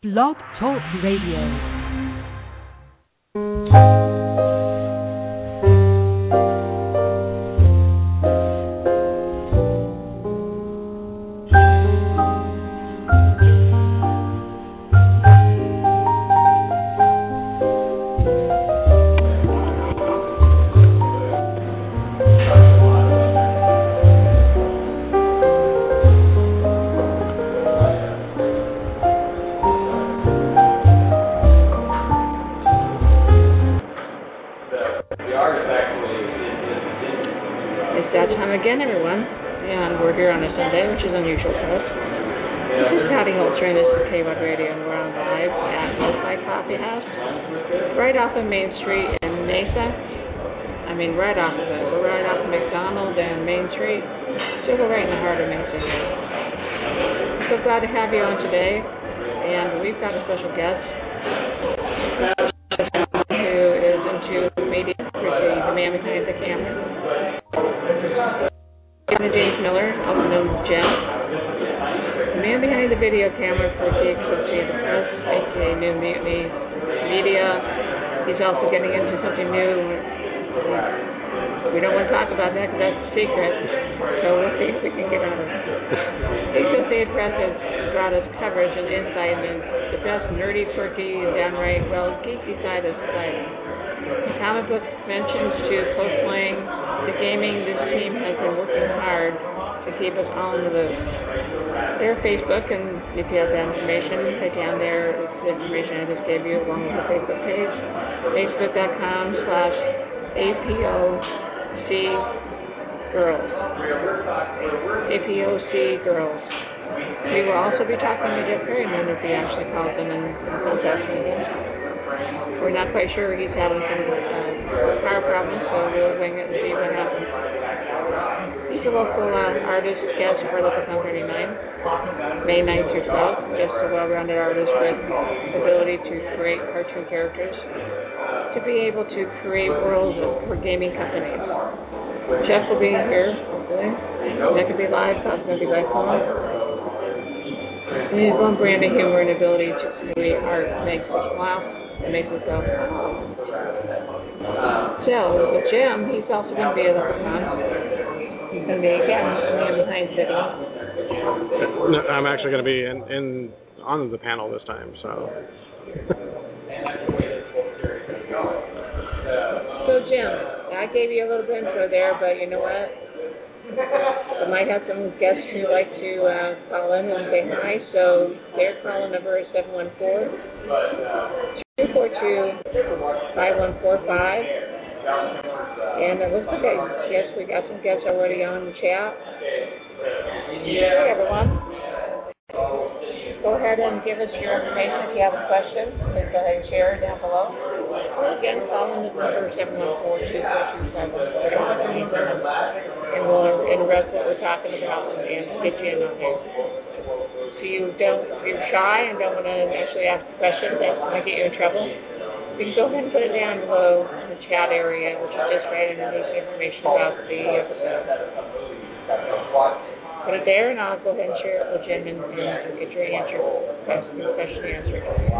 Blog Talk Radio. Main Street in Mesa. Right off of it. We're right off of McDonald and Main Street. So we're right in the heart of Mesa here. I'm so glad to have you on today. And we've got a special guest who is into media, the man behind the camera. James Miller, also known as Jim. The man behind the video camera for Geeks of the Press, aka New Mutiny Media. He's also getting into something new. We don't want to talk about that because that's a secret. So we'll see if we can get out of it. HSA Press has brought us coverage and insight into the best nerdy, quirky, and downright, geeky side of society. From comic book mentions to cosplaying to gaming, this team has been working hard to keep us all in the loop. Their Facebook, and if you have that information, head down there. It's the information I just gave you along with the Facebook page. Facebook.com/APOC Girls. APOC Girls. We will also be talking to Jeff Perryman if he actually calls them and contacts them again. We're not quite sure. He's having some car problems, so we'll wing it and see what happens. He's a local artist, guest for Local Town 39, May 9th through 12th. Just a well-rounded artist with the ability to create cartoon characters, to be able to create worlds for gaming companies. Jeff will be here, hopefully. That could be live, possibly going to be by phone. And his own brand of humor and ability to create art makes us laugh and makes us go. So, with Jim, he's also going to be at LepreCon. He's going to be, man behind video. I'm actually going to be on the panel this time, so. So, Jim, I gave you a little bit of intro there, but you know what? I might have some guests who like to call in and say hi, so their call number is 714-242-5145. And it looks like we got some guests already on the chat. Hey, everyone. Go ahead and give us your information if you have a question. Please go ahead and share it down below. Or again, call in the number 714-242-5145. And we'll interrupt what we're talking about and get you in on there. So if you're shy and don't want to actually ask questions that might get you in trouble, you can go ahead and put it down below in the chat area, which is just right underneath the information about the episode. Put it there, and I'll go ahead and share it with Jim and get your question answered.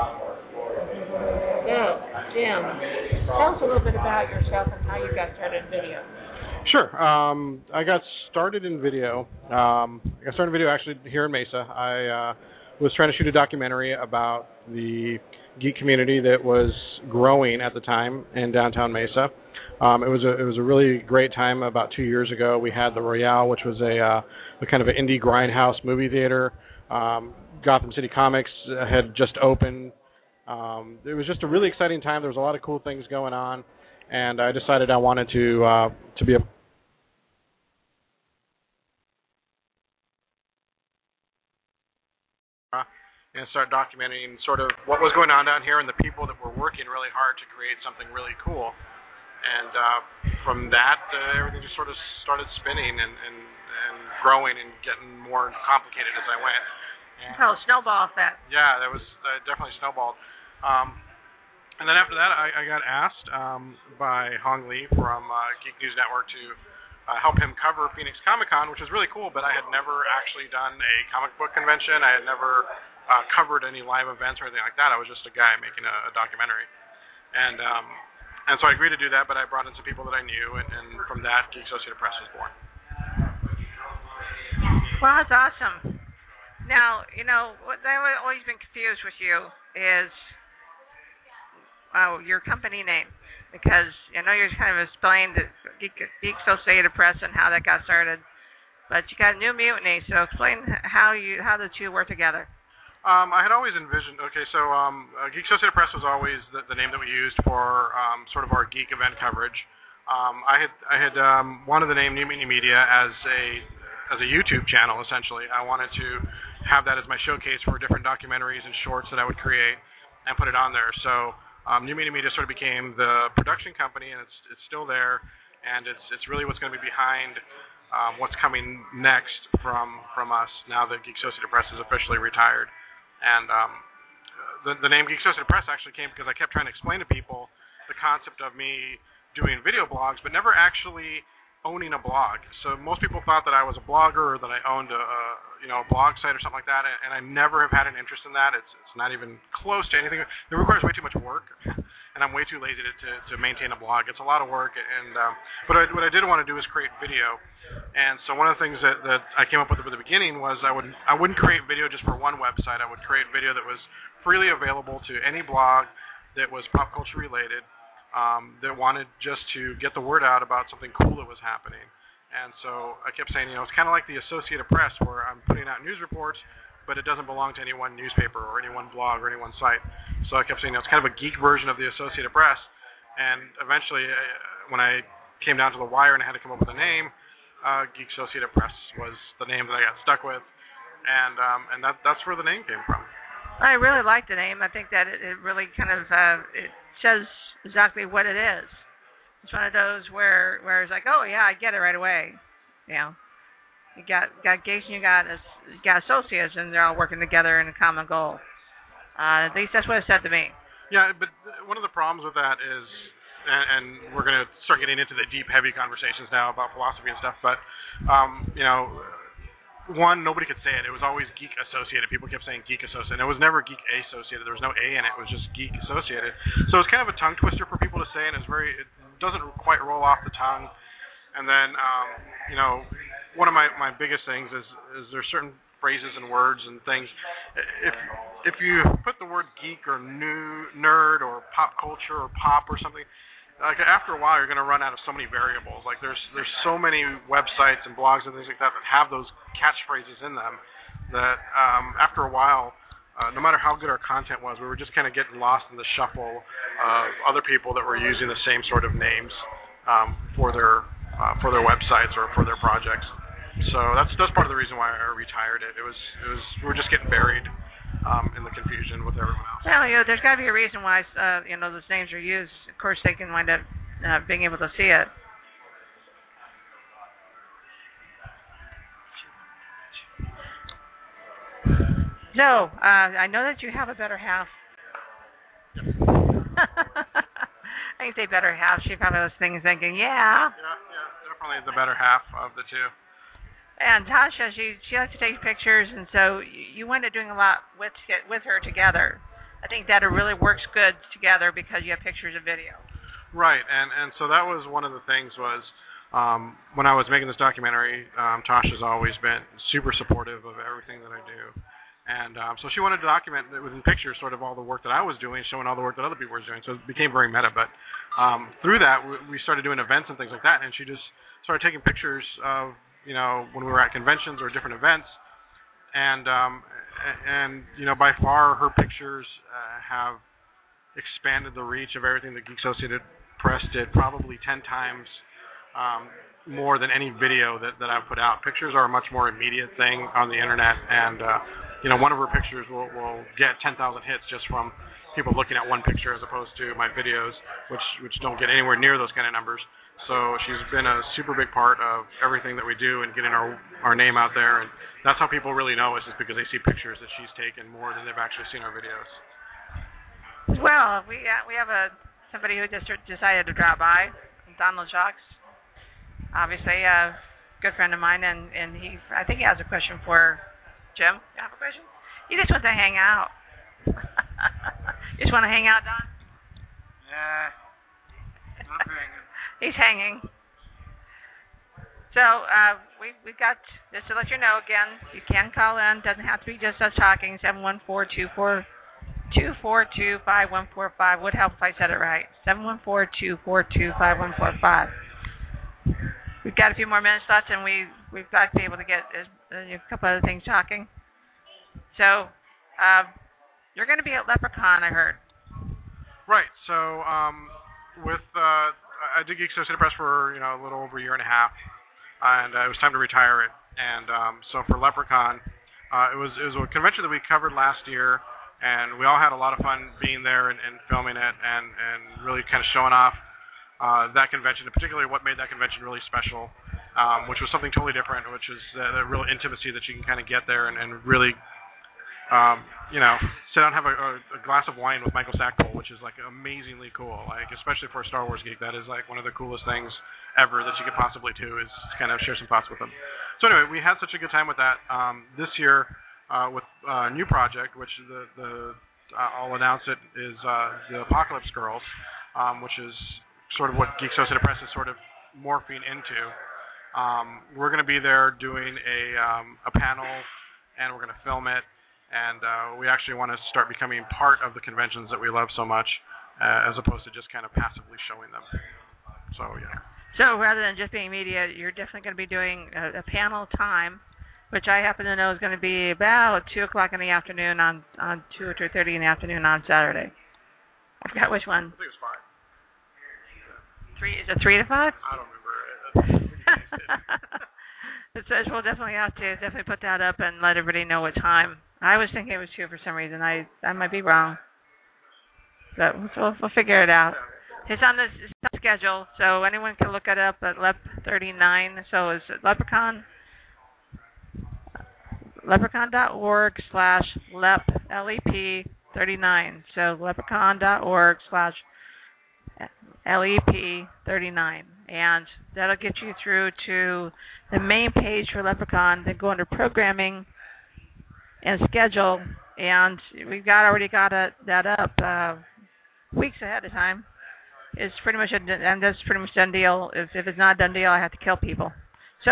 So, Jim, tell us a little bit about yourself and how you got started in video. Sure. I got started in video. Actually here in Mesa. I was trying to shoot a documentary about the geek community that was growing at the time in downtown Mesa. It was a really great time. About 2 years ago, we had the Royale, which was a kind of an indie grindhouse movie theater. Gotham City Comics had just opened. It was just a really exciting time. There was a lot of cool things going on, and I decided I wanted to be a and start documenting sort of what was going on down here and the people that were working really hard to create something really cool. And from that, everything just sort of started spinning and growing and getting more complicated as I went. Snowball effect. Yeah, that was definitely snowballed. And then after that, I got asked by Hong Lee from Geek News Network to help him cover Phoenix Comic Con, which is really cool, but I had never actually done a comic book convention. I had never covered any live events or anything like that. I was just a guy making a documentary, and so I agreed to do that. But I brought in some people that I knew, and from that, Geek Associated Press was born. Well, that's awesome. Now, what I've always been confused with you is your company name, because I know you're kind of explained Geek Associated Press and how that got started, but you got New Mutiny, so explain how the two work together. I had always envisioned. Okay, so Geek Associated Press was always the name that we used for sort of our geek event coverage. I had wanted the name New Mutiny Media as a YouTube channel. Essentially, I wanted to have that as my showcase for different documentaries and shorts that I would create and put it on there. So New Mutiny Media sort of became the production company, and it's still there, and it's really what's going to be behind what's coming next from us now that Geek Associated Press is officially retired. And the name Geek Associated Press actually came because I kept trying to explain to people the concept of me doing video blogs, but never actually owning a blog. So most people thought that I was a blogger or that I owned a blog site or something like that, and I never have had an interest in that. It's not even close to anything. It requires way too much work, and I'm way too lazy to maintain a blog. It's a lot of work, and but what I did want to do is create video. And so one of the things that I came up with at the beginning was I wouldn't create video just for one website. I would create video that was freely available to any blog that was pop culture related, that wanted just to get the word out about something cool that was happening. And so I kept saying, it's kind of like the Associated Press, where I'm putting out news reports, but it doesn't belong to any one newspaper or any one blog or any one site. So I kept saying, it's kind of a geek version of the Associated Press. And eventually, when I came down to the wire and I had to come up with a name, Geek Associated Press was the name that I got stuck with, and that's where the name came from. I really like the name. I think that it really kind of it says exactly what it is. It's one of those where it's like, oh yeah, I get it right away. You got geeks and you got associates, and they're all working together in a common goal. At least that's what it said to me. Yeah, but one of the problems with that is, and we're going to start getting into the deep, heavy conversations now about philosophy and stuff, but one, nobody could say it. It was always Geek Associated. People kept saying Geek Associated. It was never Geek Associated. There was no A in it. It was just Geek Associated. So it's kind of a tongue twister for people to say, and it doesn't quite roll off the tongue. And then, one of my biggest things is there's certain phrases and words and things. If you put the word geek or nerd or pop culture or pop or something, like after a while you're going to run out of so many variables. Like there's so many websites and blogs and things like that have those catchphrases in them that after a while, no matter how good our content was, we were just kind of getting lost in the shuffle of other people that were using the same sort of names for their websites or for their projects. So that's part of the reason why I retired it. It was we were just getting buried in the confusion with everyone else. Well, there's got to be a reason why those names are used. Of course, they can wind up being able to see it. So, I know that you have a better half. I can say better half. She probably was thinking, yeah. Yeah, definitely the better half of the two. And Tasha, she likes to take pictures, and so you wind up doing a lot with her together. I think that it really works good together because you have pictures and video. Right, and so that was one of the things was when I was making this documentary, Tasha's always been super supportive of everything that I do. And so she wanted to document within pictures sort of all the work that I was doing, showing all the work that other people were doing. So it became very meta. But through that, we started doing events and things like that, and she just started taking pictures of, when we were at conventions or different events. And by far her pictures have expanded the reach of everything that Geek Associated Press did, probably 10 times more than any video that I've put out. Pictures are a much more immediate thing on the internet, and one of her pictures will get 10,000 hits just from people looking at one picture as opposed to my videos, which don't get anywhere near those kind of numbers. So she's been a super big part of everything that we do and getting our name out there, and that's how people really know us, is because they see pictures that she's taken more than they've actually seen our videos. Well, we have somebody who just decided to drop by, Donald Jacques. Obviously, a good friend of mine, and I think he has a question for Jim. You have a question? You just want to hang out. You just want to hang out, Don? Yeah, I'm hanging. He's hanging. So we've got, just to let you know again, you can call in. Doesn't have to be just us talking. 714-242-5145 would help if I said it right. 714-242-5145. We've got a few more minutes left, and we've got to be able to get a couple other things talking. So you're going to be at Leprechaun, I heard. Right. So I did Geek Associated Press for a little over a year and a half, and it was time to retire it. And so for Leprechaun, it was a convention that we covered last year, and we all had a lot of fun being there and filming it and really kind of showing off that convention, and particularly what made that convention really special, which was something totally different, which is the real intimacy that you can kind of get there and really, sit down and have a glass of wine with Michael Stackpole, which is like amazingly cool. Like, especially for a Star Wars geek, that is like one of the coolest things ever that you could possibly do, is kind of share some thoughts with him. So anyway, we had such a good time with that. This year, with a new project, which I'll announce it, is the Apocalypse Girls, which is sort of what Geek Associated Press is sort of morphing into. We're going to be there doing a panel, and we're going to film it, and we actually want to start becoming part of the conventions that we love so much, as opposed to just kind of passively showing them. So, yeah. So rather than just being media, you're definitely going to be doing a panel time, which I happen to know is going to be about 2 o'clock in the afternoon on 2 or 2:30 in the afternoon on Saturday. I forgot which one. I think it was 5. Is it 3 to 5? I don't remember. It says we'll definitely have to put that up and let everybody know what time. I was thinking it was 2 for some reason. I might be wrong, but we'll figure it out. It's on the schedule, so anyone can look it up at LEP39. So it's Leprechaun. Leprechaun.org/LEP, LEP39. So leprechaun.org/LEP39. And that'll get you through to the main page for Leprechaun. Then go under programming and schedule. And we've already got that up weeks ahead of time. It's pretty much that's pretty much done deal. If it's not a done deal, I have to kill people. So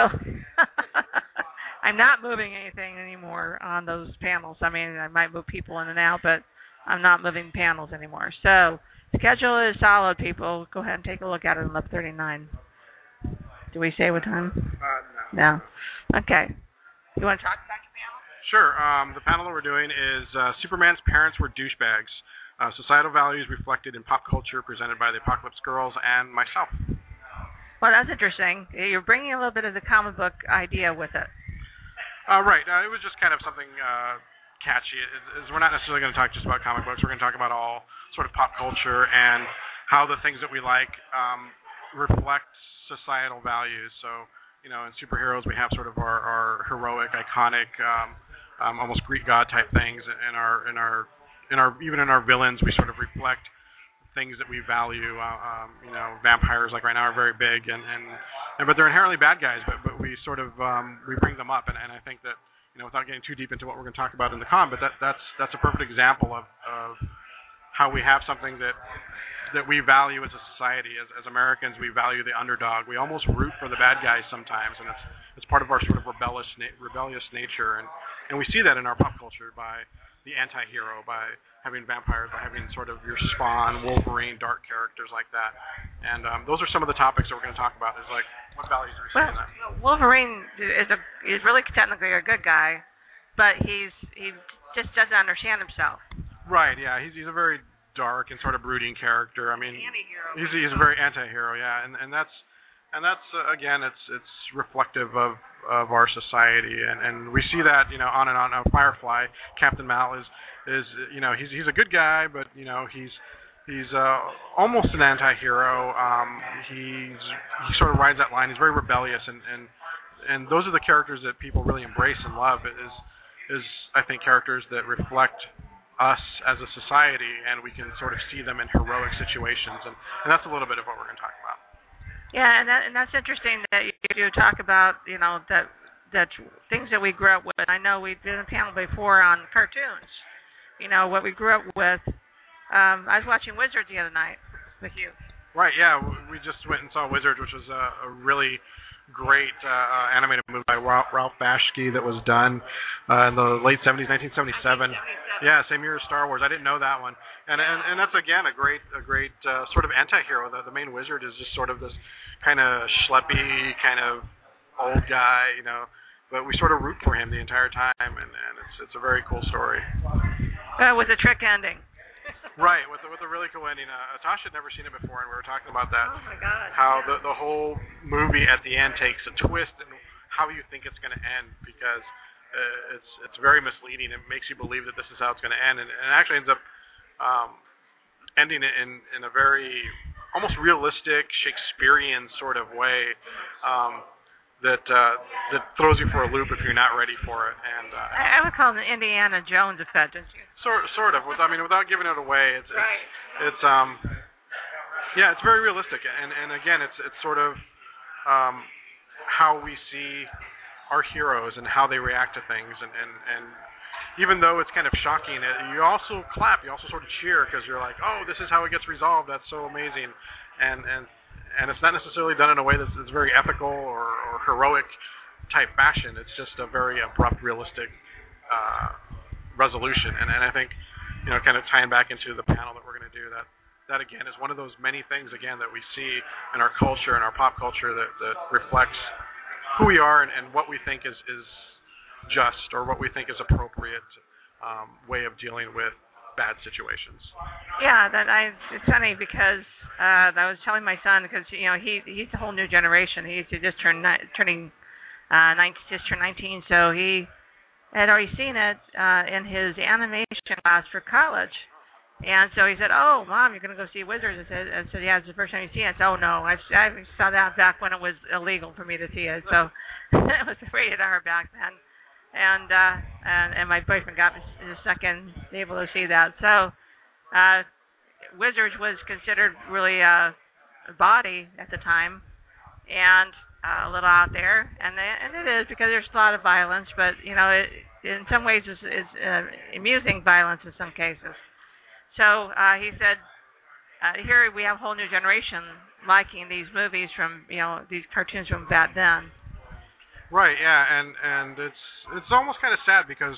I'm not moving anything anymore on those panels. I mean, I might move people in and out, but I'm not moving panels anymore. So schedule is solid, people. Go ahead and take a look at it on LEP39. Do we say what time? No. Okay. You want to talk about your panel? Sure. The panel that we're doing is Superman's Parents Were Douchebags. Societal Values Reflected in Pop Culture, presented by the Apocalypse Girls and myself. Well, that's interesting. You're bringing a little bit of the comic book idea with it. Right. It was just kind of something catchy. We're not necessarily going to talk just about comic books. We're going to talk about all sort of pop culture and how the things that we like reflect societal values. So, in superheroes, we have sort of our heroic, iconic, almost Greek god type things. Even in our villains, we sort of reflect things that we value. Vampires, like right now, are very big, but they're inherently bad guys. But we sort of we bring them up, and I think that without getting too deep into what we're going to talk about in the con, but that's a perfect example of how we have something that we value as a society. As Americans, we value the underdog. We almost root for the bad guys sometimes, and it's part of our sort of rebellious nature, and we see that in our pop culture by the anti-hero, by having vampires, by having sort of your Spawn, Wolverine, dark characters like that. And those are some of the topics that we're going to talk about, is like, what values are we seeing in that? Wolverine is really technically a good guy, but he just doesn't understand himself. Right, yeah. He's a very dark and sort of brooding character. I mean, anti-hero. He's a very anti-hero, yeah. And that's again, it's reflective of our society, and we see that on and on. Firefly, Captain Mal is he's a good guy, but he's almost an anti-hero. He sort of rides that line. He's very rebellious, and those are the characters that people really embrace and love. Is I think characters that reflect us as a society, and we can sort of see them in heroic situations, and that's a little bit of what we're going to talk about. Yeah, and that's interesting that you talk about, that the things that we grew up with. I know we did a panel before on cartoons. What we grew up with. I was watching Wizards the other night with you. Right, yeah. We just went and saw Wizards, which was a really great animated movie by Ralph Bakshi that was done in the late 70s, 1977. Yeah, same year as Star Wars. I didn't know that one. And that's, again, a great sort of anti-hero. The main wizard is just sort of this kind of schleppy, kind of old guy, but we sort of root for him the entire time, and it's a very cool story. With a trick ending. Right, with a really cool ending. Tasha had never seen it before, and we were talking about that. Oh my God! How the whole movie at the end takes a twist and how you think it's going to end, because it's very misleading. It makes you believe that this is how it's going to end, and it actually ends up ending it in a very almost realistic Shakespearean sort of way. That throws you for a loop if you're not ready for it, and I would call it an Indiana Jones effect, don't you? Sort of. I mean, without giving it away, it's very realistic, and again, it's sort of how we see our heroes and how they react to things, and even though it's kind of shocking, you also clap, you also sort of cheer because you're like, oh, this is how it gets resolved. That's so amazing, and it's not necessarily done in a way that's very ethical or heroic type fashion. It's just a very abrupt, realistic resolution. And I think, kind of tying back into the panel that we're going to do, that again is one of those many things, again, that we see in our culture and our pop culture that reflects who we are and what we think is just, or what we think is appropriate way of dealing with bad situations. Yeah, it's funny because I was telling my son, because he's a whole new generation. He just turned 19, so he had already seen it in his animation class for college. And so he said, "Oh, Mom, you're going to go see Wizards?" I said, "Yeah, it's the first time you've seen it." So, "Oh no, I saw that back when it was illegal for me to see it." So it was rated R back then. And my boyfriend got me the second able to see that. So Wizards was considered really bawdy at the time, and a little out there, and it is, because there's a lot of violence, but in some ways it's amusing violence in some cases. So he said, here we have a whole new generation liking these movies from these cartoons from back then. Right, yeah, and it's almost kind of sad because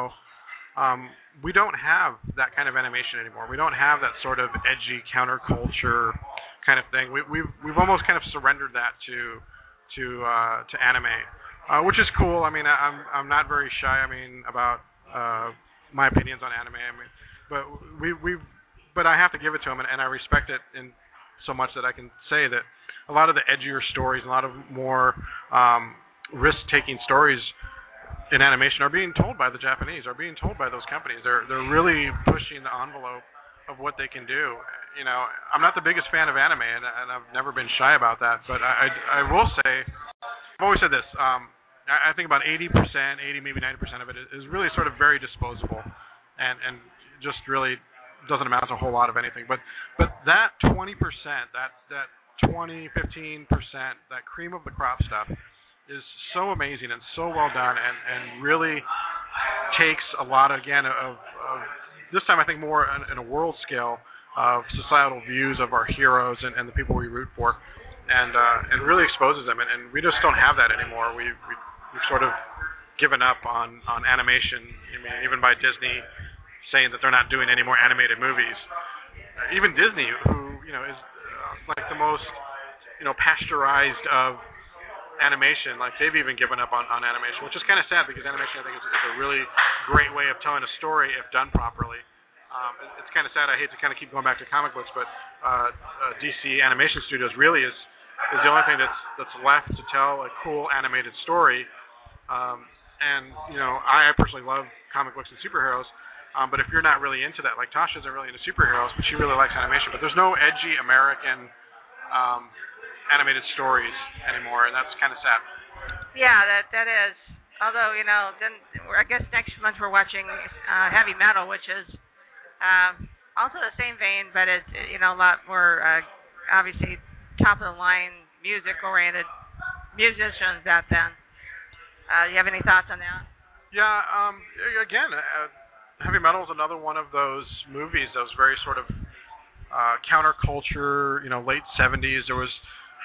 we don't have that kind of animation anymore. We don't have that sort of edgy counterculture kind of thing. We've almost kind of surrendered that to anime, which is cool. I mean, I'm not very shy. I mean, about my opinions on anime. I mean, but I have to give it to them, and I respect it in so much that I can say that a lot of the edgier stories, a lot of more risk-taking stories in animation are being told by the Japanese, are being told by those companies. They're really pushing the envelope of what they can do. I'm not the biggest fan of anime, and I've never been shy about that. But I will say, I've always said this. I think about 80%, maybe 90% of it is really sort of very disposable, and just really doesn't amount to a whole lot of anything. But that 20%, that 20, 15%, that cream of the crop stuff is so amazing and so well done, and really takes a lot, again, of this time I think more in a world scale of societal views of our heroes and the people we root for, and really exposes them, and we just don't have that anymore. We've sort of given up on animation. I mean, even by Disney saying that they're not doing any more animated movies. Even Disney, who is like the most pasteurized of animation, like they've even given up on animation, which is kind of sad, because animation I think is a really great way of telling a story if done properly. It's kind of sad. I hate to kind of keep going back to comic books, but DC Animation Studios really is the only thing that's left to tell a cool animated story. And I personally love comic books and superheroes, but if you're not really into that, like Tasha isn't really into superheroes, but she really likes animation, but there's no edgy American animated stories anymore, and that's kind of sad. Yeah, that is. Although, then I guess next month we're watching Heavy Metal, which is also the same vein, but it's a lot more obviously top of the line music oriented musicians back then. You have any thoughts on that? Yeah. Again, Heavy Metal is another one of those movies that was very sort of counterculture. Late '70s. There was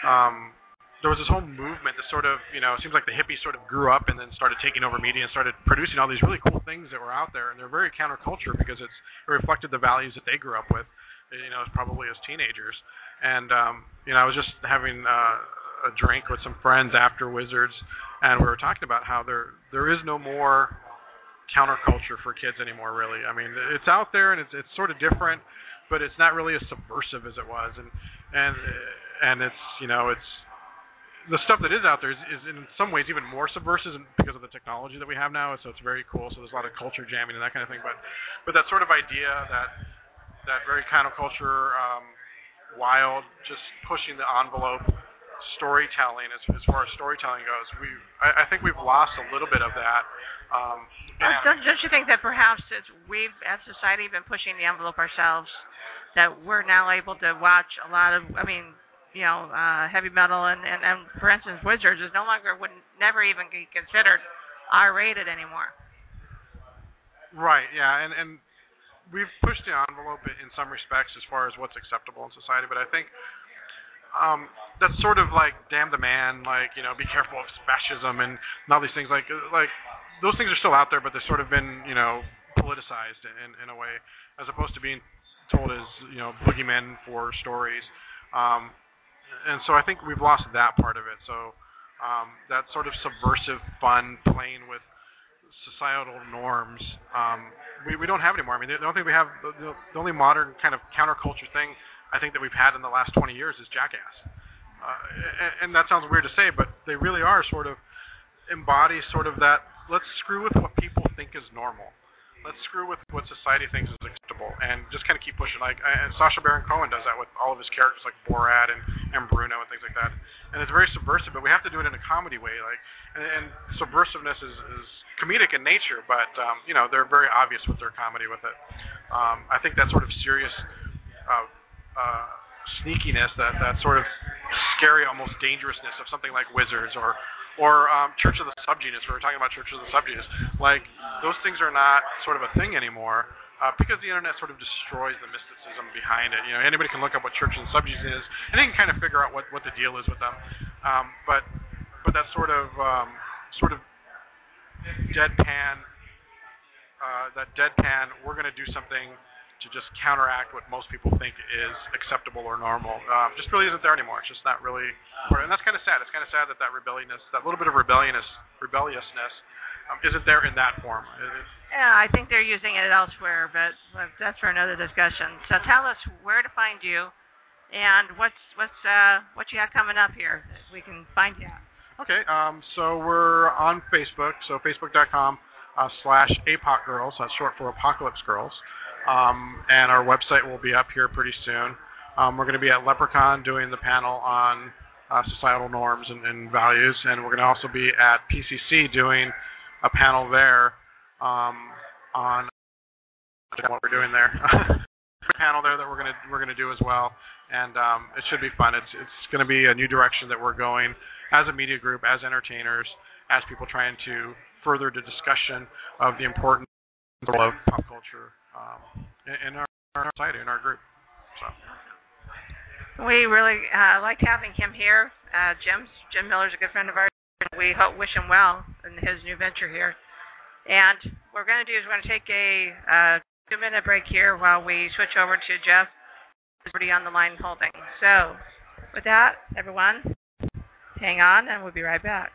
this whole movement that sort of, it seems like the hippies sort of grew up and then started taking over media and started producing all these really cool things that were out there, and they're very counterculture because it reflected the values that they grew up with, probably as teenagers. And I was just having a drink with some friends after Wizards, and we were talking about how there is no more counterculture for kids anymore, really. I mean, it's out there and it's sort of different, but it's not really as subversive as it was, and it's it's the stuff that is out there is in some ways even more subversive because of the technology that we have now. So it's very cool. So there's a lot of culture jamming and that kind of thing. But that sort of idea, that very counterculture, wild, just pushing the envelope storytelling as far as storytelling goes, I think we've lost a little bit of that. Don't you think that perhaps we've as society been pushing the envelope ourselves, that we're now able to watch a lot of, heavy metal and for instance Wizards is would never even be considered R-rated anymore. Right, yeah, and we've pushed the envelope in some respects as far as what's acceptable in society, but I think that's sort of like damn the man, be careful of fascism and all these things, like those things are still out there, but they've sort of been politicized in a way, as opposed to being told as boogeymen for stories. And so I think we've lost that part of it. So that sort of subversive fun, playing with societal norms, we don't have anymore. I mean, the only thing we have, the only modern kind of counterculture thing I think that we've had in the last 20 years is Jackass. And that sounds weird to say, but they really are sort of embody sort of that, let's screw with what people think is normal. Let's screw with what society thinks is acceptable, and just kind of keep pushing. And Sacha Baron Cohen does that with all of his characters, like Borat and Bruno and things like that. And it's very subversive, but we have to do it in a comedy way. And subversiveness is comedic in nature, but they're very obvious with their comedy with it. I think that sort of serious sneakiness, that sort of scary, almost dangerousness of something like Wizards or Church of the Subgenius. We were talking about Church of the Subgenius. Those things are not sort of a thing anymore because the internet sort of destroys the mysticism behind it. Anybody can look up what Church of the Subgenius is, and they can kind of figure out what the deal is with them. But that sort of deadpan, we're going to do something to just counteract what most people think is acceptable or normal, just really isn't there anymore. It's just not really, and that's kind of sad. It's kind of sad that rebelliousness, that little bit of rebelliousness, isn't there in that form. Yeah, I think they're using it elsewhere, but that's for another discussion. So tell us where to find you, and what you have coming up here that we can find you at. Okay, so we're on Facebook, so facebook.com/APOC Girls. That's short for Apocalypse Girls. And our website will be up here pretty soon. We're going to be at Leprechaun doing the panel on societal norms and values, and we're going to also be at PCC doing a panel there on what we're doing there. A panel there that we're going to do as well, and it should be fun. It's going to be a new direction that we're going as a media group, as entertainers, as people trying to further the discussion of the importance of pop culture in our society, in our group. So we really liked having him here. Jim Miller's a good friend of ours. We wish him well in his new venture here. And what we're going to do is we're going to take a 2-minute break here while we switch over to Jeff, who's already on the line holding. So with that, everyone, hang on, and we'll be right back.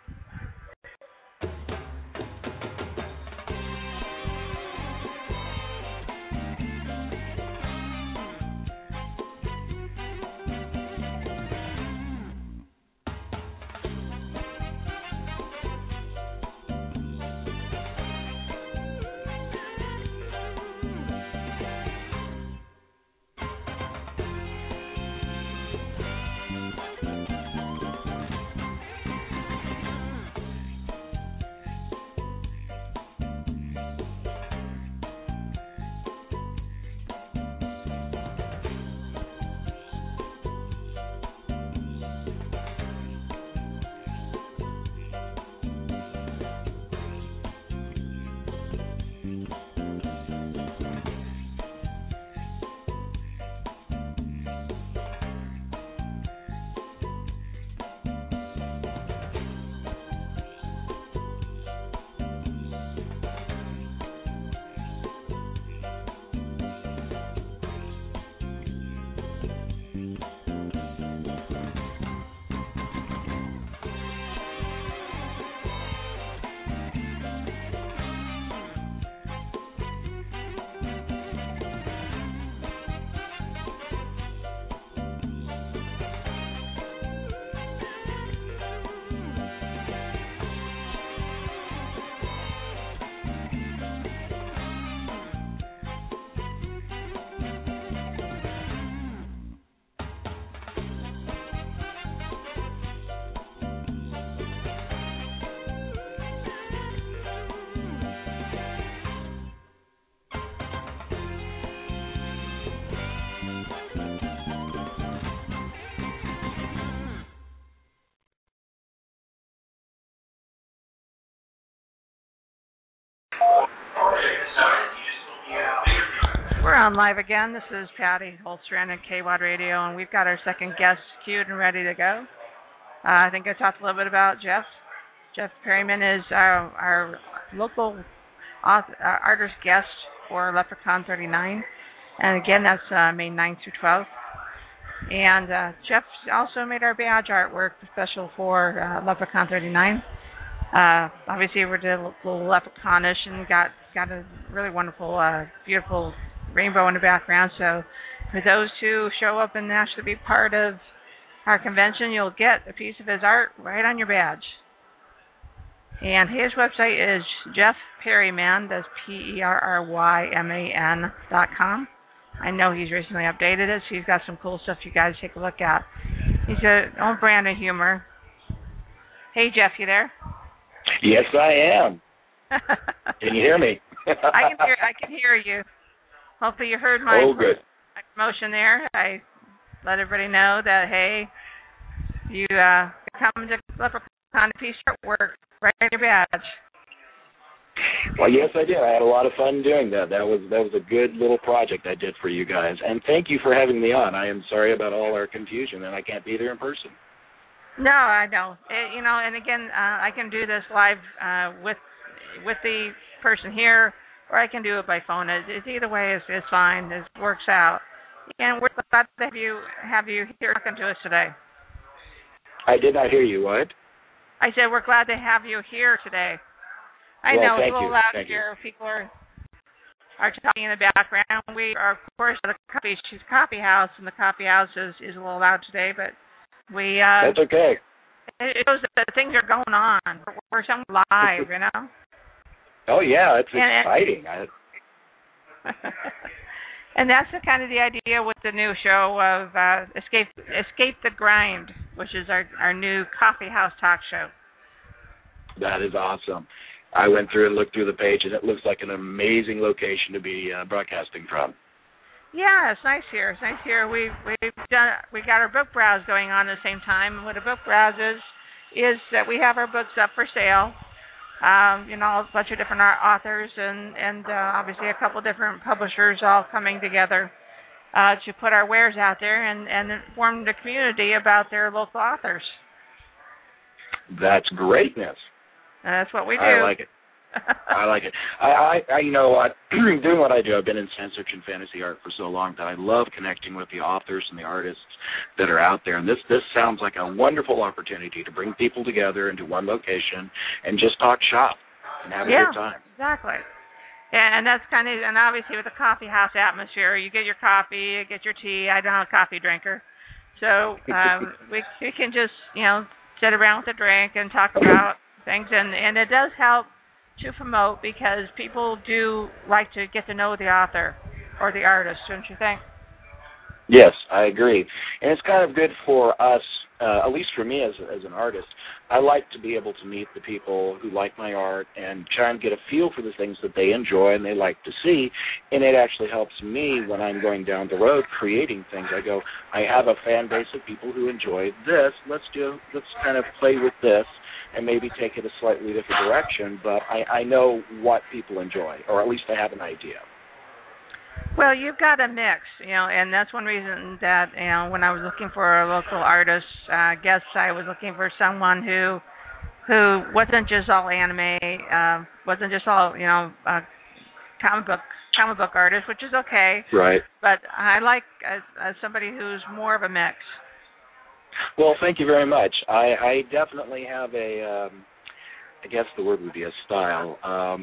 on live again. This is Patty Holstrand at KWAD Radio, and we've got our second guest queued and ready to go. I think I talked a little bit about Jeff. Jeff Perryman is our local artist guest for Leprechaun 39. And again, that's May 9th through 12th. And Jeff also made our badge artwork special for Leprechaun 39. Obviously, we did a little leprechaunish and got a really wonderful, beautiful rainbow in the background. So for those who show up and actually be part of our convention, you'll get a piece of his art right on your badge. And his website is Jeff Perryman, that's PERRYMAN.com. I know he's recently updated it, so he's got some cool stuff you guys take a look at. He's a own brand of humor. Hey, Jeff, you there? Yes, I am. Can you hear me? I can hear you. Hopefully you heard my promotion there. I let everybody know that, hey, you come to Leprechaun piece artwork right on your badge. Well, yes, I did. I had a lot of fun doing that. That was a good little project I did for you guys. And thank you for having me on. I am sorry about all our confusion, and I can't be there in person. No, I know. And again, I can do this live with the person here, or I can do it by phone. It's either way is fine. It works out. And we're glad to have you here talking to us today. I did not hear you. What? I said we're glad to have you here today. I know it's a little loud here. People are talking in the background. We are, of course, at a coffee house, and the coffee house is a little loud today, but we... That's okay. It shows that things are going on. We're somewhere live, you know? Oh, yeah, it's exciting. And that's kind of the idea with the new show of Escape the Grind, which is our new coffee house talk show. That is awesome. I went through and looked through the page, and it looks like an amazing location to be broadcasting from. Yeah, it's nice here. We got our book browse going on at the same time. And what a book browse is that we have our books up for sale. A bunch of different authors and obviously a couple different publishers all coming together to put our wares out there and inform the community about their local authors. That's greatness. That's what we do. I like it. I like it. I you know what, doing what I do, I've been in science fiction fantasy art for so long that I love connecting with the authors and the artists that are out there. And this sounds like a wonderful opportunity to bring people together into one location and just talk shop and have a good time. Exactly. And that's and obviously with the coffee house atmosphere, you get your coffee, you get your tea. I'm not a coffee drinker. So we can just, sit around with a drink and talk about things. And it does help to promote because people do like to get to know the author or the artist, don't you think? Yes, I agree. And it's kind of good for us, at least for me as an artist. I like to be able to meet the people who like my art and try and get a feel for the things that they enjoy and they like to see. And it actually helps me when I'm going down the road creating things. I go, I have a fan base of people who enjoy this. Let's kind of play with this and maybe take it a slightly different direction, but I know what people enjoy, or at least I have an idea. Well, you've got a mix, and that's one reason that, when I was looking for a local artist guest, I was looking for someone who wasn't just all anime, wasn't just all, comic book artist, which is okay. Right. But I like somebody who's more of a mix. Well, thank you very much. I definitely have I guess the word would be a style.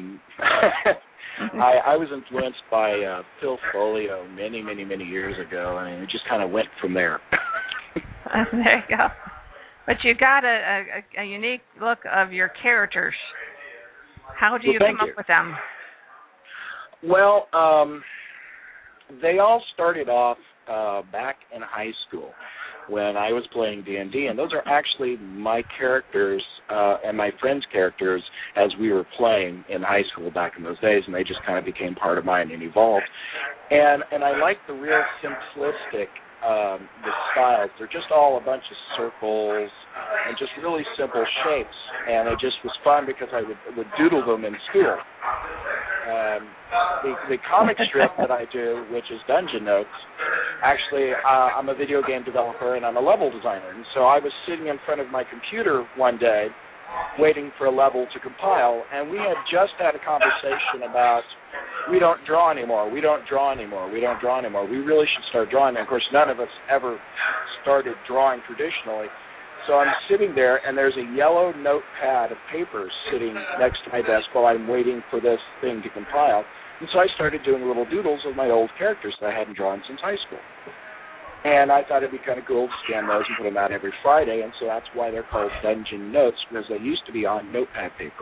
I was influenced by Phil Folio many, many, many years ago, and it just kind of went from there. There you go. But you got a unique look of your characters. How do you come up with them? Well, they all started off back in high school when I was playing D&D, and those are actually my characters and my friends' characters as we were playing in high school back in those days, and they just kind of became part of mine and evolved. And I like the real simplistic the styles. They're just all a bunch of circles and just really simple shapes, and it just was fun because I would doodle them in school. the comic strip that I do, which is Dungeon Notes, actually, I'm a video game developer and I'm a level designer. And so I was sitting in front of my computer one day waiting for a level to compile, and we had just had a conversation about we don't draw anymore, we don't draw anymore, we don't draw anymore. We really should start drawing. And, of course, none of us ever started drawing traditionally. So I'm sitting there, and there's a yellow notepad of paper sitting next to my desk while I'm waiting for this thing to compile. And so I started doing little doodles of my old characters that I hadn't drawn since high school. And I thought it'd be kind of cool to scan those and put them out every Friday, and so that's why they're called Dungeon Notes, because they used to be on notepad paper.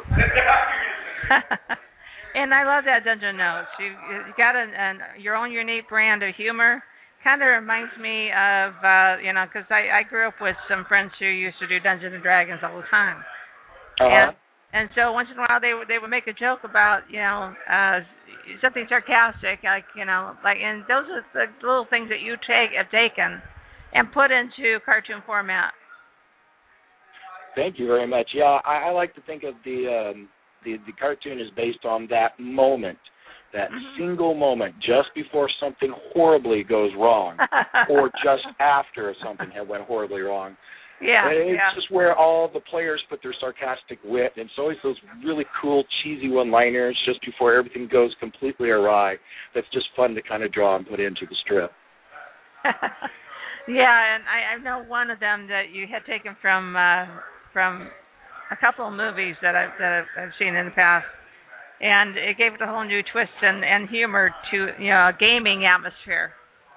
And I love that Dungeon Notes. You got your own unique brand of humor. Kind of reminds me of, because I grew up with some friends who used to do Dungeons and Dragons all the time. Uh-huh. And so once in a while they would make a joke about, something sarcastic, and those are the little things that you have taken and put into cartoon format. Thank you very much. Yeah, I like to think of the cartoon is based on that moment. That single moment just before something horribly goes wrong or just after something had went horribly wrong. Yeah, it's just where all the players put their sarcastic wit, and it's always those really cool, cheesy one-liners just before everything goes completely awry. That's just fun to kind of draw and put into the strip. Yeah, and I know one of them that you had taken from a couple of movies that I've seen in the past. And it gave it a whole new twist and humor to a gaming atmosphere.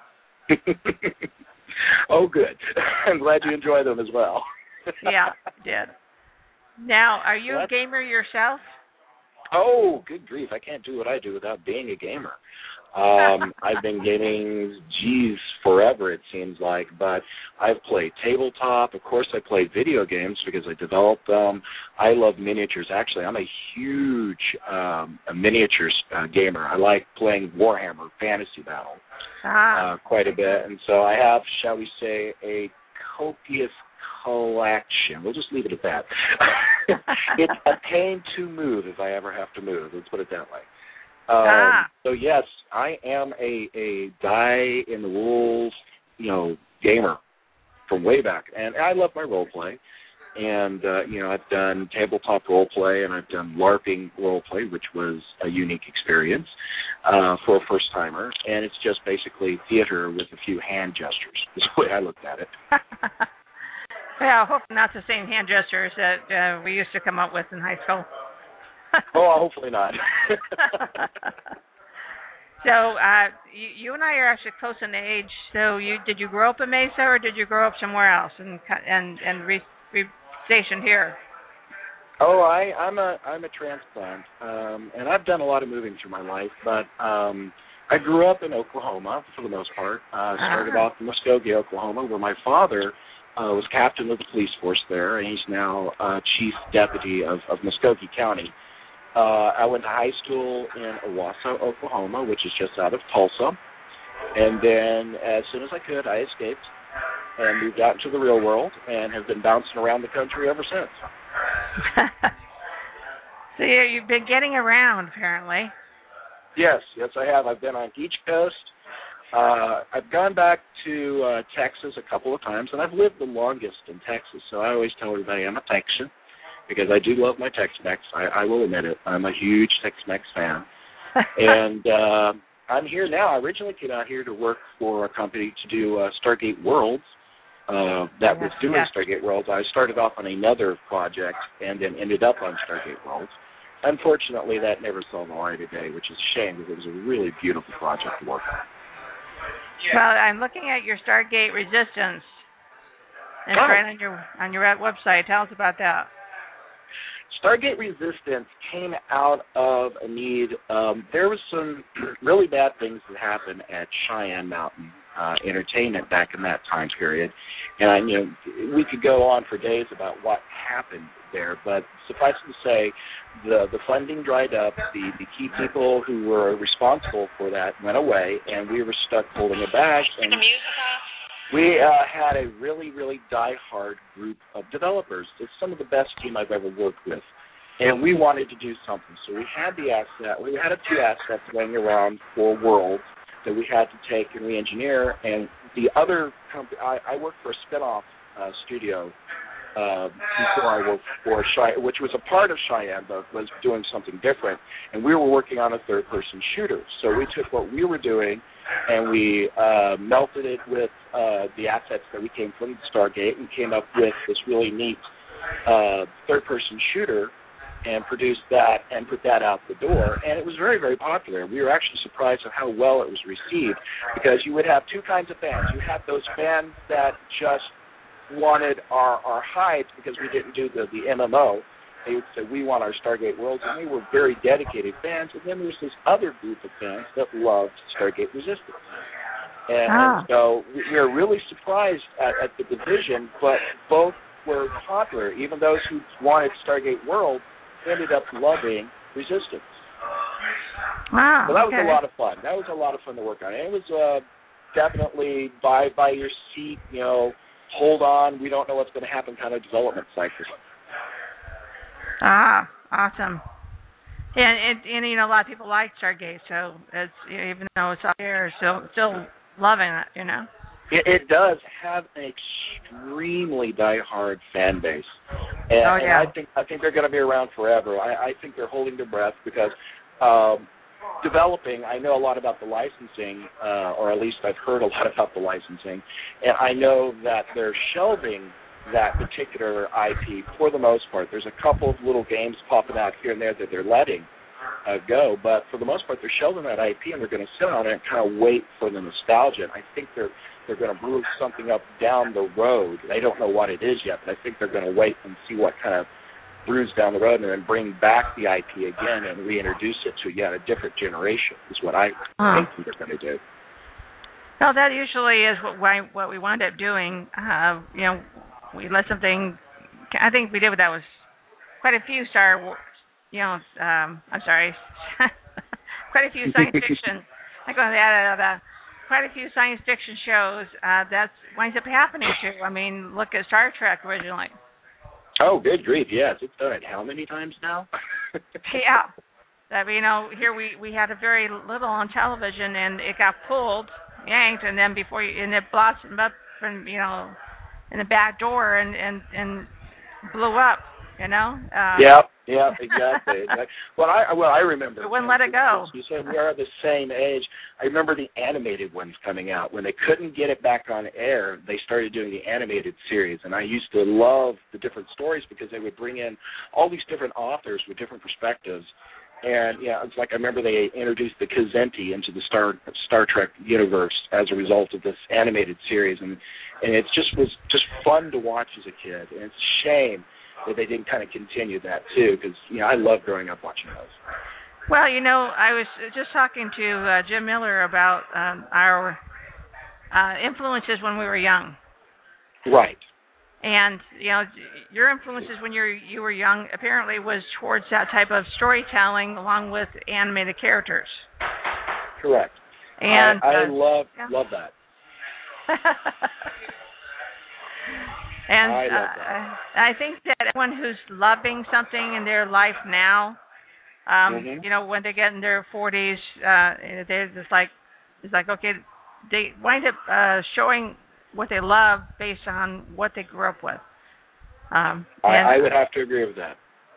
Oh, good. I'm glad you enjoy them as well. Yeah, I did. Now, are you a gamer yourself? Oh, good grief. I can't do what I do without being a gamer. I've been gaming, forever it seems like, but I've played tabletop. Of course, I played video games because I developed them. I love miniatures. Actually, I'm a huge miniatures gamer. I like playing Warhammer Fantasy Battle quite a bit, and so I have, shall we say, a copious collection. We'll just leave it at that. It's a pain to move if I ever have to move. Let's put it that way. So yes, I am a die-in-the-wool, gamer from way back, and I love my role play. And I've done tabletop role play, and I've done LARPing role play, which was a unique experience for a first timer. And it's just basically theater with a few hand gestures. Is the way I looked at it. Well, hopefully not the same hand gestures that we used to come up with in high school. Oh, hopefully not. So you and I are actually close in age. So did you grow up in Mesa, or did you grow up somewhere else and stationed here? Oh, I'm a transplant, and I've done a lot of moving through my life. But I grew up in Oklahoma for the most part. Started off in Muskogee, Oklahoma, where my father was captain of the police force there, and he's now chief deputy of Muskogee County. I went to high school in Owasso, Oklahoma, which is just out of Tulsa. And then as soon as I could, I escaped and moved out into the real world and have been bouncing around the country ever since. So you've been getting around, apparently. Yes, I have. I've been on each coast. I've gone back to Texas a couple of times, and I've lived the longest in Texas, so I always tell everybody I'm a Texan, because I do love my Tex-Mex. I will admit it. I'm a huge Tex-Mex fan. And I'm here now. I originally came out here to work for a company to do Stargate Worlds. That was doing Stargate Worlds. I started off on another project and then ended up on Stargate Worlds. Unfortunately, that never saw the light of day, which is a shame, because it was a really beautiful project to work on. Well, I'm looking at your Stargate Resistance. It's right on your website. Tell us about that. Stargate Resistance came out of a need. There was some really bad things that happened at Cheyenne Mountain Entertainment back in that time period, and we could go on for days about what happened there. But suffice it to say, the funding dried up. The key people who were responsible for that went away, and we were stuck holding a bag. And we had a really, really die-hard group of developers. It's some of the best team I've ever worked with. And we wanted to do something. So we had the asset. We had a few assets laying around for World that we had to take and re-engineer. And the other company, I worked for a spin-off studio before I worked for Cheyenne, which was a part of Cheyenne, but was doing something different. And we were working on a third-person shooter. So we took what we were doing and we melted it with the assets that we came from Stargate and came up with this really neat third-person shooter and produced that and put that out the door. And it was very, very popular. We were actually surprised at how well it was received because you would have two kinds of fans. You had those fans that just wanted our hides because we didn't do the MMO. They would say, we want our Stargate Worlds, and they were very dedicated fans. And then there was this other group of fans that loved Stargate Resistance. And so we were really surprised at the division, but both were popular. Even those who wanted Stargate World ended up loving Resistance. Wow. So that was a lot of fun. That was a lot of fun to work on. And it was definitely by your seat, hold on, we don't know what's going to happen kind of development cycle. Awesome. And a lot of people like Stargate, so it's, even though it's out there, still loving it, It does have an extremely diehard fan base, and I think they're going to be around forever. I think they're holding their breath because developing. I know a lot about the licensing, or at least I've heard a lot about the licensing, and I know that they're shelving that particular IP for the most part. There's a couple of little games popping out here and there that they're letting go, but for the most part, they're shelving that IP and they're going to sit on it and kind of wait for the nostalgia. And I think they're going to brew something up down the road. They don't know what it is yet, but I think they're going to wait and see what kind of brews down the road and then bring back the IP again and reintroduce it to yet a different generation is what I think they're going to do. Well, that usually is what we wound up doing. We let something. I think we did that was quite a few quite a few science fiction. I'm going to add quite a few science fiction shows. That winds up happening too. I mean, look at Star Trek originally. Oh, good grief! Yes, it's done it how many times now? Yeah. Here we had a very little on television, and it got pulled, yanked, and then and it blossomed up from in the back door and blew up. Yeah, exactly. Well, I remember. It wouldn't let it go. You said we are the same age. I remember the animated ones coming out. When they couldn't get it back on air, they started doing the animated series, and I used to love the different stories because they would bring in all these different authors with different perspectives. And it's like I remember they introduced the Kazenti into the Star Trek universe as a result of this animated series, and it was just fun to watch as a kid. And it's a shame that they didn't kind of continue that too, because I love growing up watching those. Well, I was just talking to Jim Miller about our influences when we were young. Right. And your influences when you were young apparently was towards that type of storytelling, along with animated characters. Correct. And I love that. And I love that. I think that everyone who's loving something in their life now, when they get in their 40s, they're just like, it's like, okay, they wind up showing what they love based on what they grew up with. I would have to agree with that.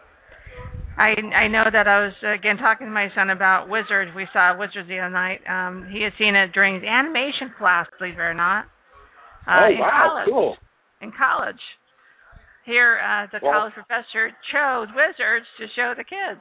I know that I was, again, talking to my son about Wizards. We saw Wizards the other night. He had seen it during his animation class, believe it or not. Wow, college. Cool. In college. Here, the college professor chose Wizards to show the kids.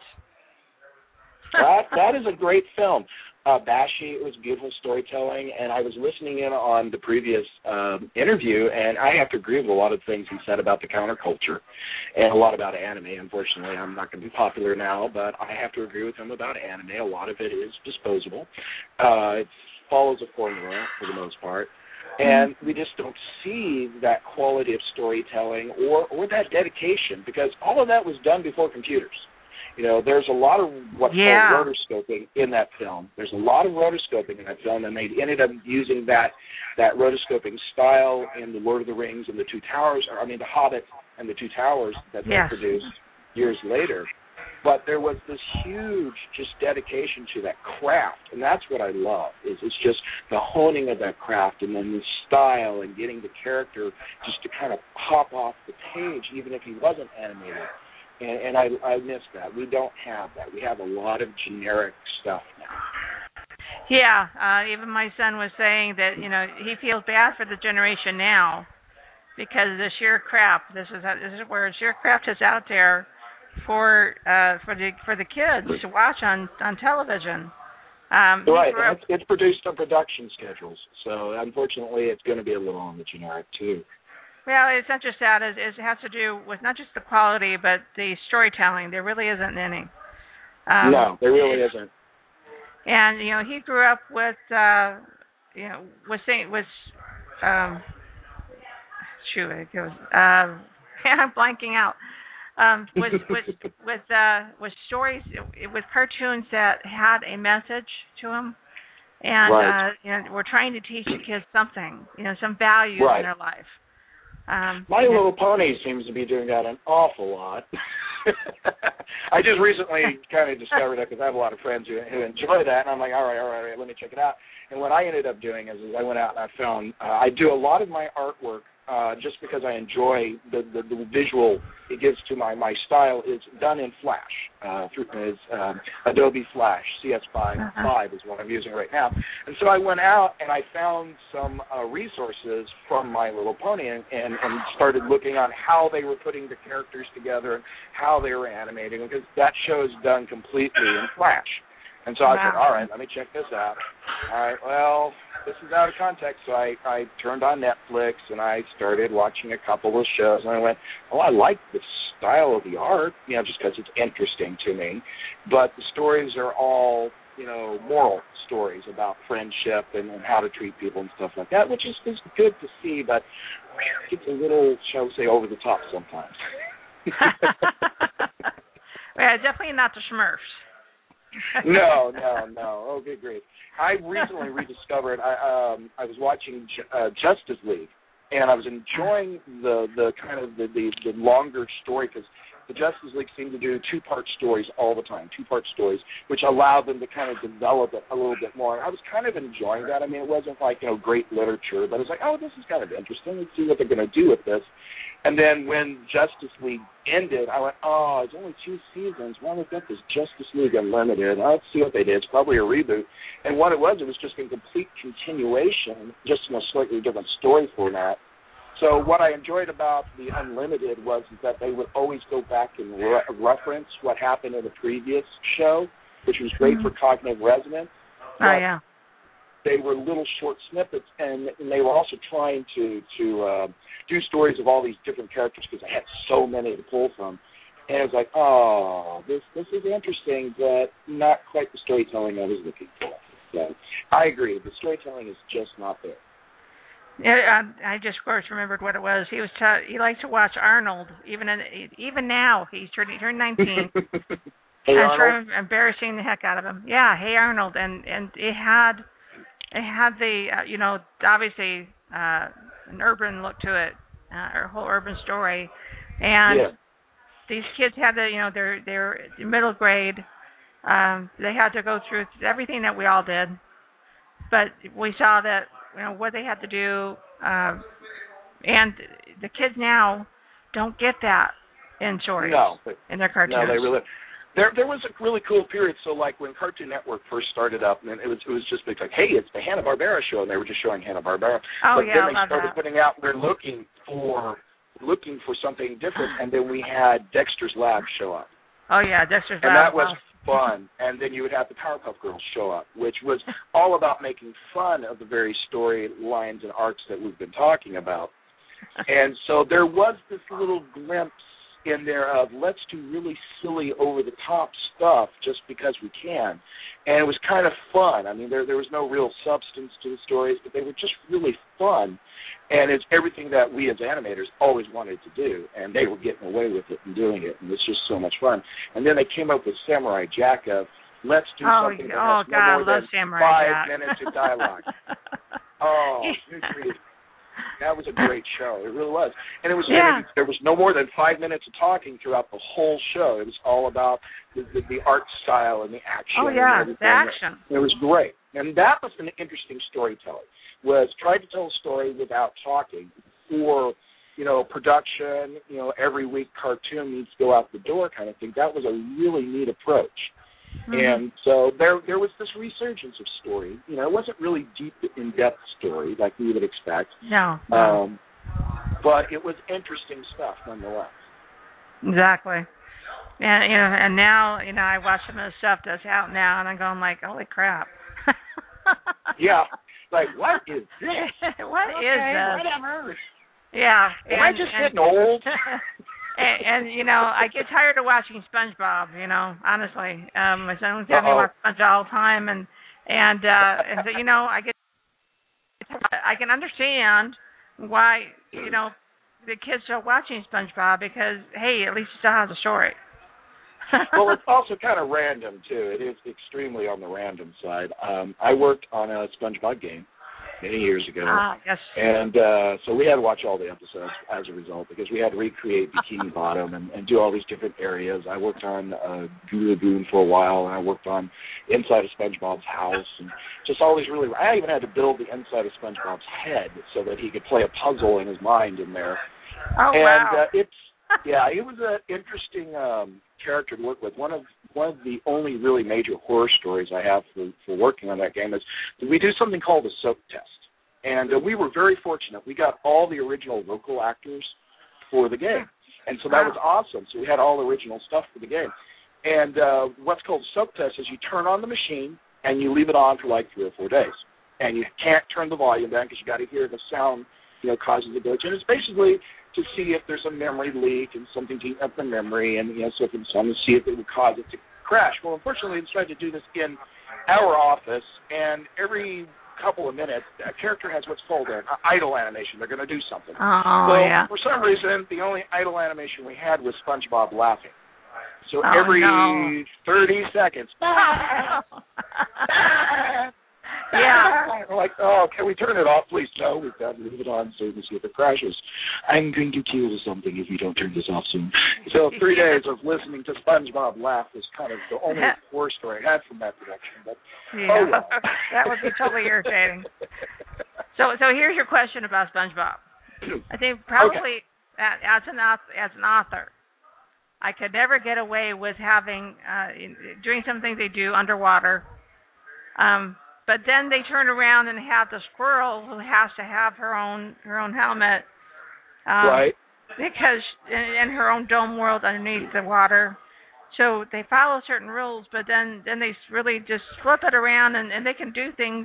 That is a great film. Bashi, it was beautiful storytelling, and I was listening in on the previous interview, and I have to agree with a lot of things he said about the counterculture and a lot about anime. Unfortunately, I'm not going to be popular now, but I have to agree with him about anime. A lot of it is disposable. It follows a formula for the most part, and we just don't see that quality of storytelling or that dedication because all of that was done before computers. There's a lot of what's called rotoscoping in that film. There's a lot of rotoscoping in that film, and they ended up using that rotoscoping style in The Lord of the Rings and The Hobbit and The Two Towers that they produced years later. But there was this huge just dedication to that craft, and that's what I love, is it's just the honing of that craft and then the style and getting the character just to kind of pop off the page, even if he wasn't animated. And I miss that. We don't have that. We have a lot of generic stuff now. Yeah, even my son was saying that, he feels bad for the generation now because the sheer crap. This is where sheer crap is out there for the kids to watch on television. Right, it's produced on production schedules, so unfortunately it's going to be a little on the generic too. Well, it's not just that. It has to do with not just the quality, but the storytelling. There really isn't any. No, there really isn't. And he grew up with I'm blanking out. With stories, with cartoons that had a message to them, and right. We're trying to teach the kids something, some value right. in their life. My Little Pony seems to be doing that an awful lot. I just recently kind of discovered it because I have a lot of friends who enjoy that, and I'm like, all right, let me check it out. And what I ended up doing is I went out and I found I do a lot of my artwork just because I enjoy the visual it gives to my style is done in Flash, through Adobe Flash, CS5 is what I'm using right now. And so I went out and I found some resources from My Little Pony and started looking on how they were putting the characters together and how they were animating, because that show is done completely in Flash. And so I said, all right, let me check this out. All right, well, this is out of context, so I turned on Netflix and I started watching a couple of shows, and I went, I like the style of the art, just because it's interesting to me. But the stories are all, moral stories about friendship and how to treat people and stuff like that, which is good to see, but it's a little, shall we say, over the top sometimes. Yeah, definitely not the Smurfs. No. Oh, good grief. I recently rediscovered, I was watching Justice League, and I was enjoying the kind of the longer story, because the Justice League seemed to do two-part stories all the time, which allowed them to kind of develop it a little bit more. And I was kind of enjoying that. I mean, it wasn't like, great literature, but it was like, oh, this is kind of interesting. Let's see what they're going to do with this. And then when Justice League ended, I went, oh, it's only 2 seasons. Well, we've got this Justice League Unlimited. Let's see what they did. It's probably a reboot. And what it was just a complete continuation, just in a slightly different story format. So what I enjoyed about the Unlimited was that they would always go back and reference what happened in the previous show, which was great for cognitive resonance. Oh, yeah. They were little short snippets, and they were also trying to do stories of all these different characters, because I had so many to pull from. And it was like, oh, this is interesting, but not quite the storytelling I was looking for. So I agree. The storytelling is just not there. Yeah, I just, of course, remembered what it was. He liked to watch Arnold, even now. He turned 19. Hey, I'm sure Arnold? I'm embarrassing the heck out of him. Yeah, Hey Arnold, and it had the obviously an urban look to it, a whole urban story, and these kids had their middle grade. They had to go through everything that we all did, but we saw that what they had to do, and the kids now don't get that in stories, in their cartoons. No, they really. There was a really cool period. So, like when Cartoon Network first started up, and it was just like, hey, it's the Hanna-Barbera show, and they were just showing Hanna-Barbera. Oh, but yeah, then they started putting out, we're looking for something different, and then we had Dexter's Lab show up. Oh yeah, Dexter's Lab. And that was fun. And then you would have the Powerpuff Girls show up, which was all about making fun of the very storylines and arcs that we've been talking about. And so there was this little glimpse in there of let's do really silly, over-the-top stuff just because we can. And it was kind of fun. I mean, there was no real substance to the stories, but they were just really fun. And it's everything that we as animators always wanted to do, and they were getting away with it and doing it, and it's just so much fun. And then they came up with Samurai Jack of, let's do something that has no more than 5 minutes of dialogue. Oh, That was a great show. It really was. And it was there was no more than 5 minutes of talking throughout the whole show. It was all about the art style and the action. Oh, yeah, and the action. It was great. And that was an interesting storytelling, was trying to tell a story without talking, or, production, every week cartoon needs to go out the door kind of thing. That was a really neat approach. Mm-hmm. And so there was this resurgence of story. It wasn't really deep, in-depth story like we would expect. No. But it was interesting stuff nonetheless. Exactly. And and now I watch some of the stuff that's out now, and I'm going like, holy crap. Yeah. Like, what is this? What is this? Whatever. Yeah. Am I just getting old? And I get tired of watching SpongeBob. Honestly, my son was having me watch SpongeBob all the time, and so I can understand why the kids are watching SpongeBob, because hey, at least it still has a story. Well, it's also kind of random too. It is extremely on the random side. I worked on a SpongeBob game many years ago. Yes. And so we had to watch all the episodes as a result, because we had to recreate Bikini Bottom and do all these different areas. I worked on Goo Lagoon for a while, and I worked on inside of SpongeBob's house, and just all these I even had to build the inside of SpongeBob's head so that he could play a puzzle in his mind in there. Oh, wow. And it was an interesting character to work with. One of the only really major horror stories I have for working on that game is that we do something called a soap test. And we were very fortunate. We got all the original vocal actors for the game. And so that was awesome. So we had all the original stuff for the game. And what's called a soap test is you turn on the machine and you leave it on for like 3 or 4 days. And you can't turn the volume down because you got to hear the sound, causes a glitch. And it's basically to see if there's a memory leak and something to eat up the memory, and so if it's something to see if it would cause it to crash. Well, unfortunately, they tried to do this in our office, and every couple of minutes, a character has what's called an idle animation. They're going to do something. For some reason, the only idle animation we had was SpongeBob laughing. So every 30 seconds, yeah. I'm like, can we turn it off, please? No, we've got to leave it on so we can see if it crashes. I'm going to kill something if you don't turn this off soon. So 3 days of listening to SpongeBob laugh was kind of the only horror story I had from that production. But that would be totally irritating. So here's your question about SpongeBob. I think probably as an author, I could never get away with having doing something they do underwater. But then they turn around and have the squirrel who has to have her own helmet, right? Because in her own dome world underneath the water. So they follow certain rules, but then they really just flip it around, and they can do things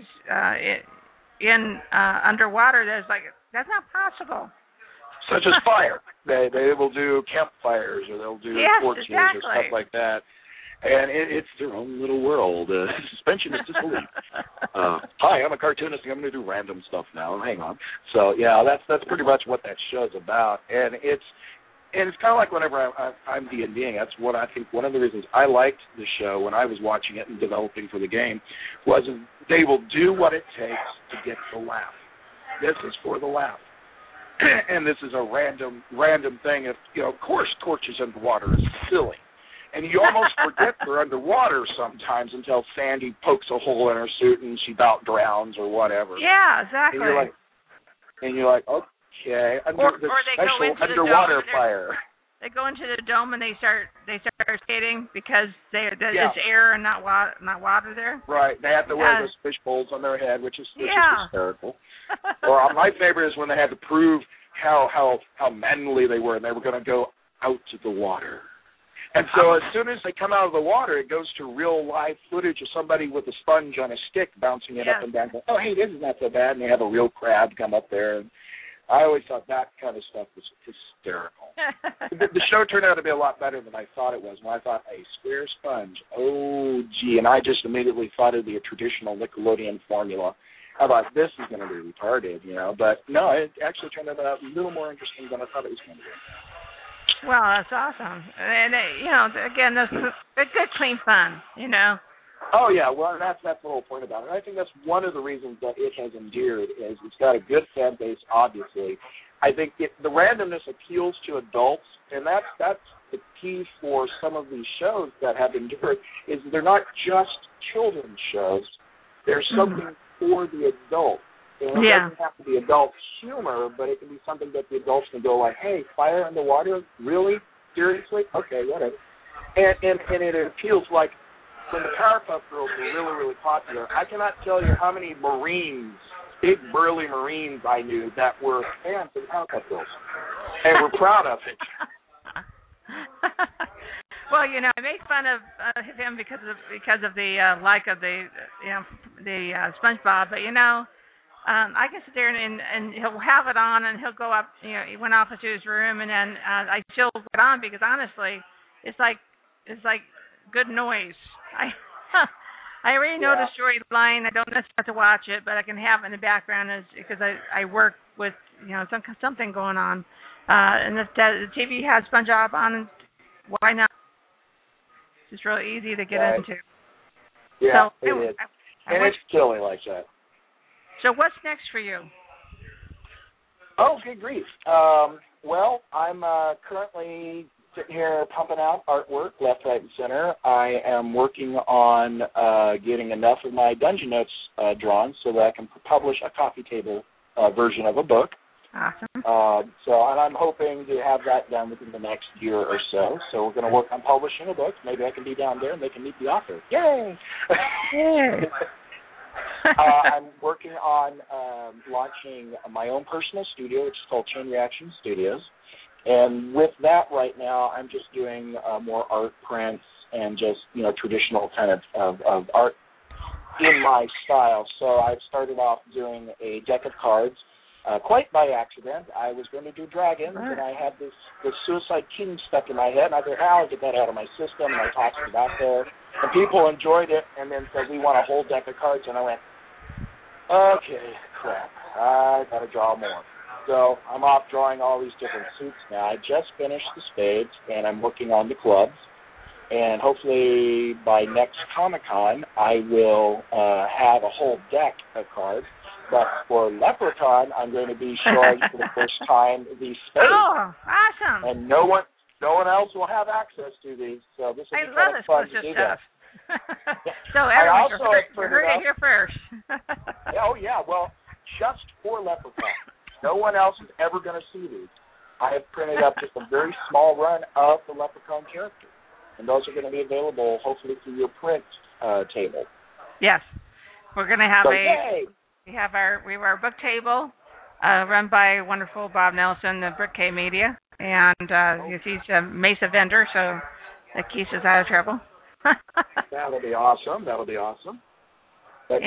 in underwater that's not possible. Such as fire. They will do campfires, or they'll do torches or stuff like that. And it's their own little world. Suspension is disbelief. Hi, I'm a cartoonist, and I'm going to do random stuff now. Hang on. So, that's pretty much what that show's about. And it's kind of like whenever I'm D&Ding, that's what I think one of the reasons I liked the show when I was watching it and developing for the game was they will do what it takes to get the laugh. This is for the laugh. And this is a random thing. Of course, torches underwater is silly. And you almost forget they're underwater sometimes until Sandy pokes a hole in her suit and she about drowns or whatever. Yeah, exactly. And you're like, okay, or they special go into underwater the dome fire. They go into the dome and they start skating because there's air and not water there. Right. They have to wear those fish bowls on their head, which is hysterical. Or my favorite is when they had to prove how manly they were, and they were going to go out to the water. And so as soon as they come out of the water, it goes to real live footage of somebody with a sponge on a stick bouncing it up and down. Going, oh, hey, this is not so bad. And they have a real crab come up there. And I always thought that kind of stuff was hysterical. The show turned out to be a lot better than I thought it was. When I thought, a square sponge, oh, gee. And I just immediately thought of the traditional Nickelodeon formula. I thought, this is going to be retarded, But no, it actually turned out a little more interesting than I thought it was going to be. Well, that's awesome. And, again, that's good, clean fun, Oh yeah, well, and that's the whole point about it. And I think that's one of the reasons that it has endured is it's got a good fan base. Obviously, I think the randomness appeals to adults, and that's the key for some of these shows that have endured. Is they're not just children's shows. There's something for the adult. And it doesn't have to be adult humor, but it can be something that the adults can go like, "Hey, fire in the water? Really? Seriously? Okay, whatever." And it appeals like. When the Powerpuff Girls were really, really popular, I cannot tell you how many Marines, big burly Marines I knew that were fans of the Powerpuff Girls and were proud of it. Well, I make fun of him because of the like of the SpongeBob, but I can sit there and he'll have it on and he'll go up. He went off into his room and then I still put on because honestly, it's like good noise. I already know the storyline. I don't necessarily have to watch it, but I can have it in the background because I work with something going on. And if the TV has SpongeBob on, why not? It's really easy to get into. Yeah, so, it is. And it's silly like that. So what's next for you? Oh, good grief. Well, I'm currently sitting here pumping out artwork left, right, and center. I am working on getting enough of my Dungeon Notes drawn so that I can publish a coffee table version of a book. Awesome. And I'm hoping to have that done within the next year or so. So we're going to work on publishing a book. Maybe I can be down there and they can meet the author. Yay! Yay! I'm working on launching my own personal studio, which is called Chain Reaction Studios. And with that right now, I'm just doing more art prints and just, traditional kind of art in my style. So I've started off doing a deck of cards quite by accident. I was going to do dragons, and I had this Suicide King stuck in my head, and I thought, I'll get that out of my system, and I tossed it out there. And people enjoyed it and then said, we want a whole deck of cards. And I went, okay, crap, I got to draw more. So I'm off drawing all these different suits now. I just finished the spades, and I'm working on the clubs. And hopefully by next Comic-Con, I will have a whole deck of cards. But for Leprechaun, I'm going to be showing for the first time these spades. Oh, awesome! And no one else will have access to these. So this is kind of fun to do that. So everyone, you heard it here first. Oh yeah, well, just for Leprechaun. No one else is ever going to see these. I have printed up just a very small run of the Leprechaun character, and those are going to be available hopefully through your print table. Yes, we're going to have we have our book table run by wonderful Bob Nelson of Brick K Media, and he's a Mesa vendor, so that keeps us out of trouble. That'll be awesome. But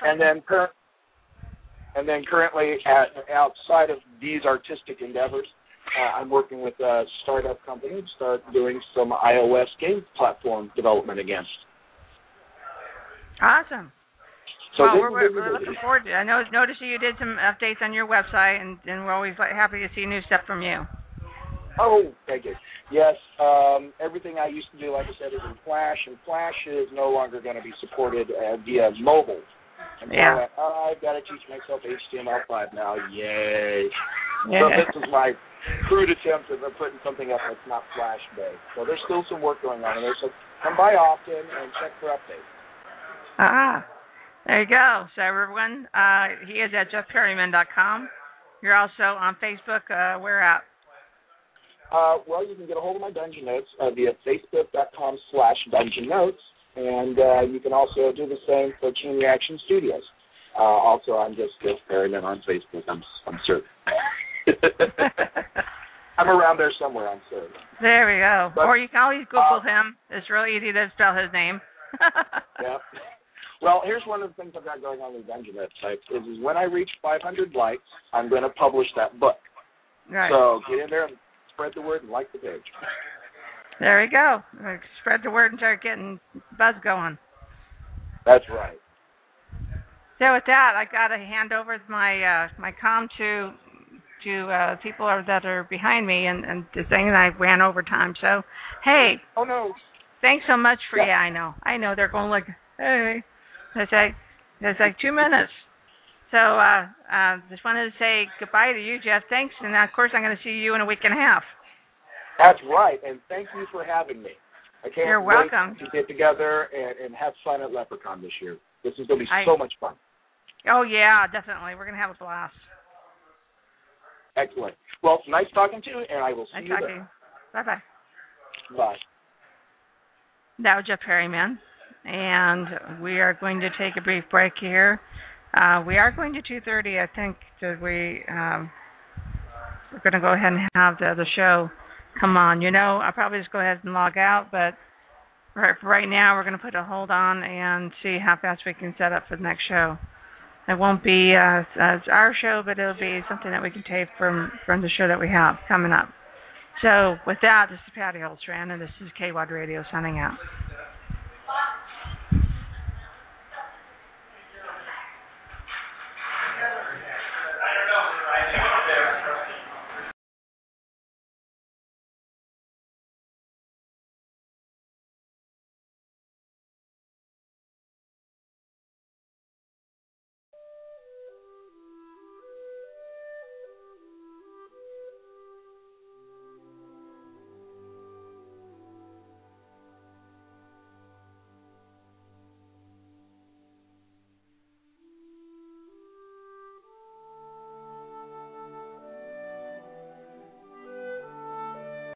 And then currently, outside of these artistic endeavors, I'm working with a startup company to start doing some iOS game platform development against. Awesome. So we're looking forward to it. I noticed you did some updates on your website, and we're always happy to see new stuff from you. Oh, thank you. Yes, everything I used to do, like I said, is in Flash, and Flash is no longer going to be supported via mobile. And so I went, I've got to teach myself HTML5 now. Yay. Yeah. So this is my crude attempt at putting something up that's not Flash-based. So there's still some work going on in there. So come by often and check for updates. There you go. So everyone, he is at jeffperryman.com. You're also on Facebook. Where at? Well, you can get a hold of my Dungeon Notes via facebook.com/Dungeon Notes. And you can also do the same for Chain Reaction Studios. Also, I'm just Jeff Perryman on Facebook. I'm certain. I'm around there somewhere, I'm certain. There we go. Or you can always Google him. It's really easy to spell his name. Yeah. Well, here's one of the things I've got going on with Dungeon Notes is when I reach 500 likes, I'm going to publish that book. Right. So get in there and spread the word and like the page. There we go. Spread the word and start getting buzz going. That's right. So with that, I got to hand over my my comm to people that are behind me, and the thing that I ran over time. So, hey. Oh no. Thanks so much for I know they're going like, Hey. There's like 2 minutes. So just wanted to say goodbye to you, Jeff. Thanks. And, of course, I'm going to see you in a week and a half. That's right, and thank you for having me. I can't You're wait welcome. to get together and have fun at Leprechaun this year. This is going to be so much fun. Oh, yeah, definitely. We're going to have a blast. Excellent. Well, nice talking to you, and I will see you there. Bye-bye. Bye. That was Jeff Perryman, and we are going to take a brief break here. We are going to 2:30, I think, that we're going to go ahead and have the show come on. I'll probably just go ahead and log out, but right now we're going to put a hold on and see how fast we can set up for the next show. It won't be as our show, but it'll be something that we can tape from the show that we have coming up. So with that, this is Patty Holstrand, and this is KWAD Radio signing out.